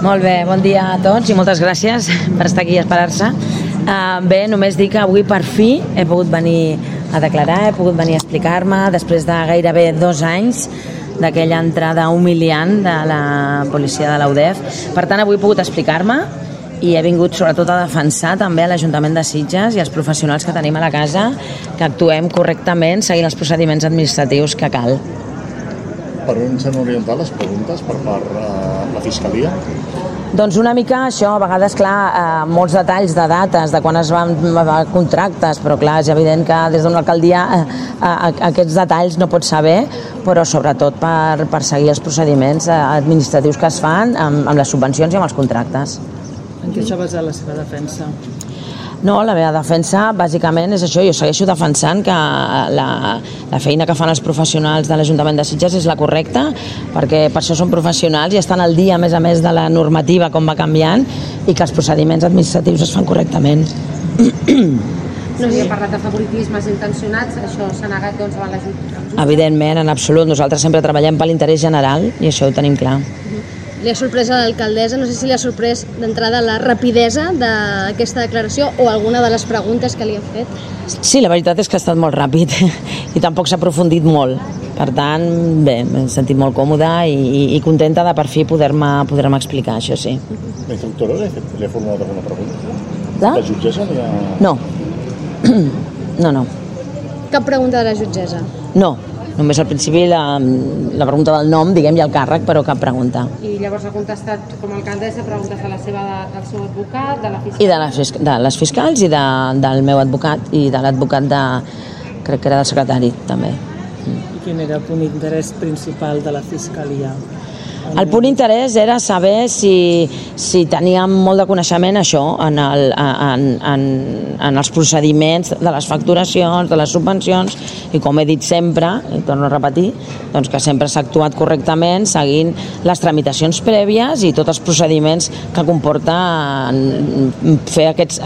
Molt bé, bon dia a tots i moltes gràcies per estar aquí i esperar-se. Bé, només dir que avui per fi he pogut venir a declarar, he pogut venir a explicar-me després de gairebé 2 anys d'aquella entrada humiliant de la policia de la UDEF. Per tant, avui he pogut explicar-me i he vingut sobretot a defensar també a l'Ajuntament de Sitges i els professionals que tenim a la casa que actuem correctament seguint els procediments administratius que cal. Per on s'han orientat les preguntes per part de la Fiscalia? Doncs una mica això, a vegades, clar, molts detalls de dates, de quan es van contractes, però clar, és evident que des d'una alcaldia aquests detalls no pots saber, però sobretot per seguir els procediments administratius que es fan amb les subvencions i amb els contractes. En què s'ha basat la seva defensa? No, la meva defensa bàsicament és això, jo segueixo defensant que la feina que fan els professionals de l'Ajuntament de Sitges és la correcta, perquè per això són professionals i estan al dia, a més de la normativa com va canviant, i que els procediments administratius es fan correctament. No s'hi ha parlat de favoritismes intencionats, això s'ha negat doncs davant l'Ajuntament? Evidentment, en absolut, nosaltres sempre treballem per l'interès general i això ho tenim clar. Li ha sorprès a l'alcaldessa, no sé si li ha sorprès d'entrada la rapidesa d'aquesta declaració o alguna de les preguntes que li han fet? Sí, la veritat és que ha estat molt ràpid i tampoc s'ha aprofundit molt. Per tant, bé, m'he sentit molt còmoda i contenta de per fi poder-me explicar, això sí. La instructora li ha formulat alguna pregunta? La jutgessa li ha... No. No. Cap pregunta de la jutgessa? No. Només al principi la pregunta del nom, diguem, i el càrrec, però cap pregunta. I llavors ha contestat com a alcaldessa preguntes de del seu advocat, de la fiscal? I de les fiscals i del meu advocat i de l'advocat crec que era del secretari, també. I quin era el punt d'interès principal de la Fiscalia? El punt d'interès era saber si teníem molt de coneixement això en els procediments de les facturacions, de les subvencions, i com he dit sempre, i torno a repetir, doncs que sempre s'ha actuat correctament seguint les tramitacions prèvies i tots els procediments que comporta fer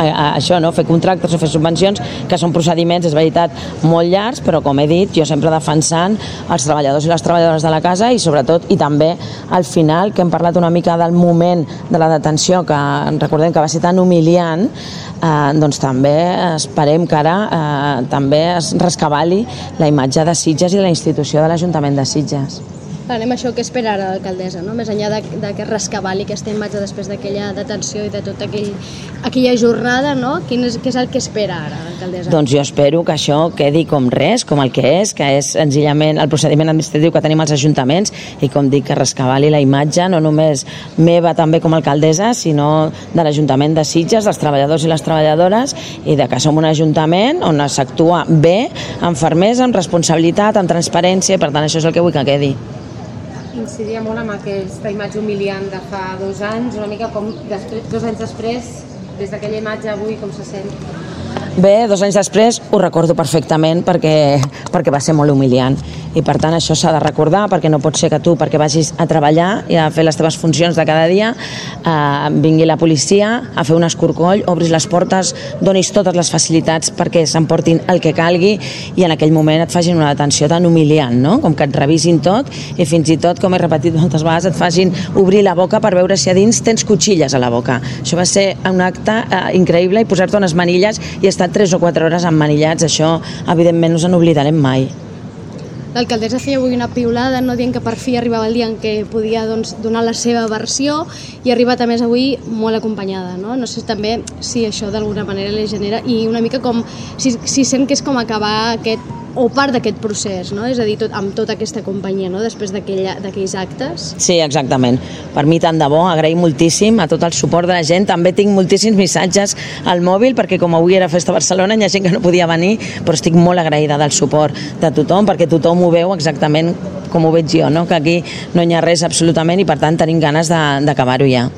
fer contractes o fer subvencions, que són procediments, és veritat, molt llargs, però com he dit, jo sempre defensant els treballadors i les treballadores de la casa i sobretot, i també al final, que hem parlat una mica del moment de la detenció, que recordem que va ser tan humiliant, doncs també esperem que ara també es rescabali la imatge de Sitges i de la institució de l'Ajuntament de Sitges. Anem a això, què espera ara l'alcaldessa, no? Més enllà que rescabali aquesta imatge després d'aquella detenció i de tota aquella jornada, no? Què és el que espera ara l'alcaldessa? Doncs jo espero que això quedi com res, com el que és senzillament el procediment administratiu que tenim als ajuntaments i, com dic, que rescabali la imatge no només meva també com a alcaldessa, sinó de l'Ajuntament de Sitges, dels treballadors i les treballadores, i de que som un ajuntament on s'actua bé, amb fermesa, amb responsabilitat, amb transparència, i per tant això és el que vull que quedi. Incidia molt amb aquesta imatge humiliant de fa 2 anys, una mica com 2 anys després, des d'aquella imatge avui, com se sent? Bé, 2 anys després ho recordo perfectament perquè va ser molt humiliant i per tant això s'ha de recordar, perquè no pot ser que tu, perquè vagis a treballar i a fer les teves funcions de cada dia, vingui la policia a fer un escorcoll, obris les portes, donis totes les facilitats perquè s'emportin el que calgui i en aquell moment et facin una detenció tan humiliant, no? Com que et revisin tot i fins i tot, com he repetit moltes vegades, et facin obrir la boca per veure si a dins tens cotxilles a la boca. Això va ser un acte increïble i posar-te unes manilles i estar 3 o 4 hores emmanillats, això evidentment no us n'oblidarem mai. L'alcaldessa feia avui una piulada, no, dient que per fi arribava el dia en què podia donar la seva versió i ha arribat a més avui molt acompanyada, no? No sé també si això d'alguna manera li genera i una mica com si sent que és com acabar o part d'aquest procés, no? És a dir, amb tota aquesta companyia, no? Després d'aquells actes. Sí, exactament. Per mi tant de bo, agrair moltíssim a tot el suport de la gent. També tinc moltíssims missatges al mòbil, perquè com avui era Festa Barcelona, hi ha gent que no podia venir, però estic molt agraïda del suport de tothom, perquè tothom ho veu exactament com ho veig jo, no? Que aquí no hi ha res absolutament i per tant tenim ganes d'acabar-ho ja.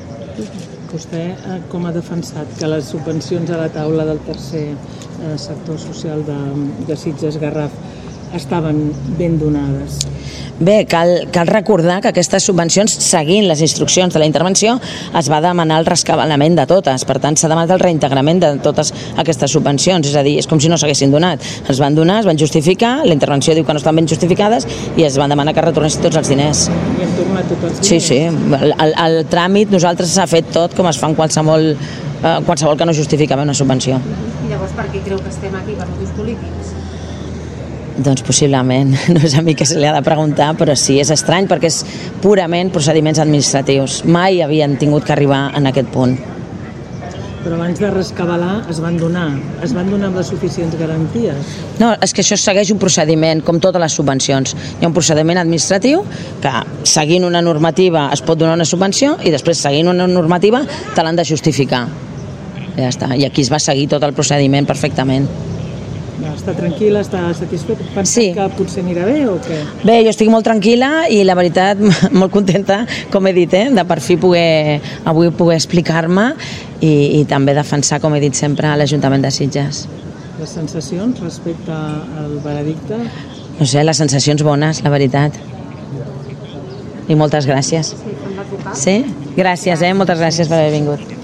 Vostè com ha defensat que les subvencions a la taula del tercer sector social de Sitges Garraf estaven ben donades? Bé, cal recordar que aquestes subvencions, seguint les instruccions de la intervenció, es va demanar el rescabalament de totes. Per tant, s'ha demanat el reintegrament de totes aquestes subvencions. És a dir, és com si no s'haguessin donat. Es van donar, es van justificar, la intervenció diu que no estan ben justificades i es van demanar que retornessin tots els diners. I han tornat tots els diners? Sí, sí. El tràmit nosaltres s'ha fet tot com es fa en qualsevol que no justificava una subvenció. I llavors per què creu que estem aquí? Per motius polítics? Doncs possiblement, no és a mi que se li ha de preguntar, però sí, és estrany perquè és purament procediments administratius. Mai havien tingut que arribar en aquest punt. Però abans de rescabalar es van donar amb les suficients garanties? No, és que això segueix un procediment, com totes les subvencions. Hi ha un procediment administratiu que, seguint una normativa, es pot donar una subvenció i després, seguint una normativa, te l'han de justificar. Ja està. I aquí es va seguir tot el procediment perfectament. Està tranquil·la, està satisfeta? Pensa que potser anirà bé o què? Bé, jo estic molt tranquil·la i la veritat molt contenta, com he dit, de per fi avui poder explicar-me i també defensar, com he dit sempre, l'Ajuntament de Sitges. Les sensacions respecte al veredicte? No sé, les sensacions bones, la veritat. I moltes gràcies. Sí, Sí? Gràcies, moltes gràcies per haver vingut.